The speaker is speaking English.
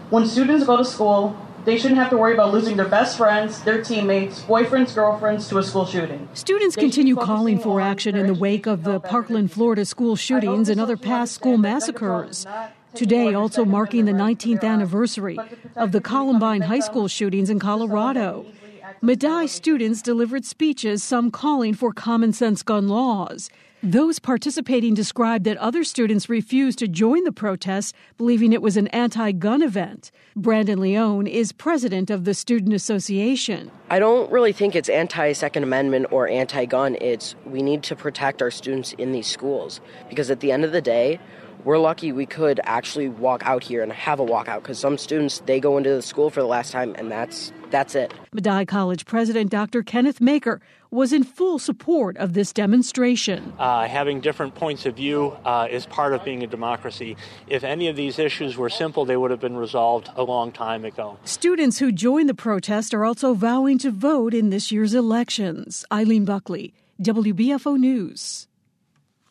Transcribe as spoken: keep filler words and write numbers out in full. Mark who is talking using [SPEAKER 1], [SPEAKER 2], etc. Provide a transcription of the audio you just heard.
[SPEAKER 1] When students go to school, they shouldn't have to worry about losing their best friends, their teammates, boyfriends, girlfriends to a school shooting.
[SPEAKER 2] Students continue calling for action in the wake of the Parkland, Florida school shootings and other past school massacres. Today also marking the nineteenth anniversary of the Columbine High School shootings in Colorado. Medaille students delivered speeches, some calling for common sense gun laws. Those participating described that other students refused to join the protests, believing it was an anti-gun event. Brandon Leone is president of the Student Association.
[SPEAKER 3] I don't really think it's anti-Second Amendment or anti-gun. It's we need to protect our students in these schools, because at the end of the day, we're lucky we could actually walk out here and have a walkout, because some students, they go into the school for the last time, and that's that's it.
[SPEAKER 2] Medaille College President Doctor Kenneth Maker was in full support of this demonstration.
[SPEAKER 4] Uh, having different points of view uh, is part of being a democracy. If any of these issues were simple, they would have been resolved a long time ago.
[SPEAKER 2] Students who joined the protest are also vowing to vote in this year's elections. Eileen Buckley, W B F O News.